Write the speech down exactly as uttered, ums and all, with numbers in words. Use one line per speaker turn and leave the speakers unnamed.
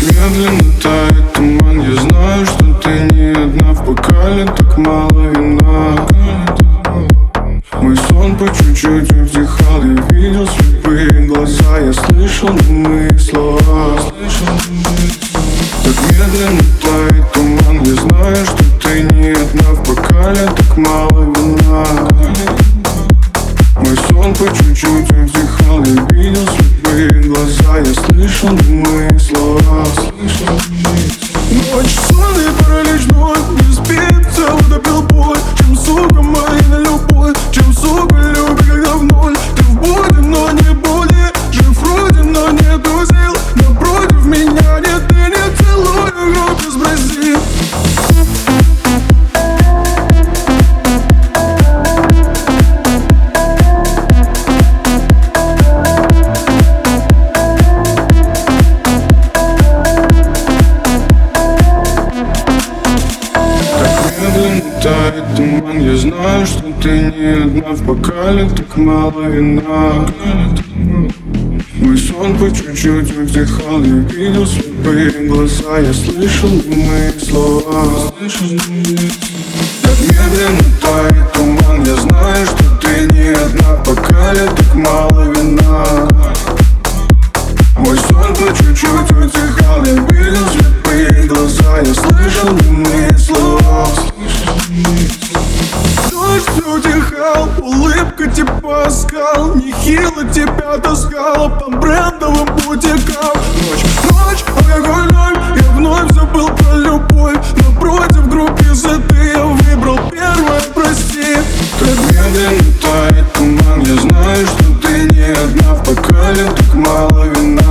медленно тает туман. Я знаю, что ты не одна. В бокале так мало вина. Мой сон по чуть-чуть утихал. Я видел слепые глаза. Я слышал немые слова. Так медленно тает туман. Я знаю, что ты не одна. В бокале так мало вина. Мой сон по чуть-чуть утихал. Я видел слепые глаза. Я слышал немые слова.
Ночь, сон и паралич ноль. Не спится, утопил боль. Чем, сука, моя на любовь. Чем, сука, люби, когда в ноль. Ты в боди, но не боли. Жив вроде, но нету сил. Напротив меня нет, ты не целуй. Гроб из Бразилии.
Тает туман. Я знаю, что ты не одна. В бокале так мало вина. Мой сон по чуть-чуть утихал. Я видел слепые глаза. Я слышал немые слова. Так медленно тает туман. Я знаю, что ты не одна. В бокале так мало вина. Мой сон по чуть-чуть утихал. Я видел слепые глаза. Я слышал немые слова.
Дождь утихал, улыбка типа оскал. Нехило тебя таскала по брендовым бутикам. Ночь, ночь, алкоголь ноль. Я вновь забыл про любовь. Напротив группы зэты я выбрал первое, прости.
Так медленно тает туман. Я знаю, что ты не одна. В бокале так мало вина.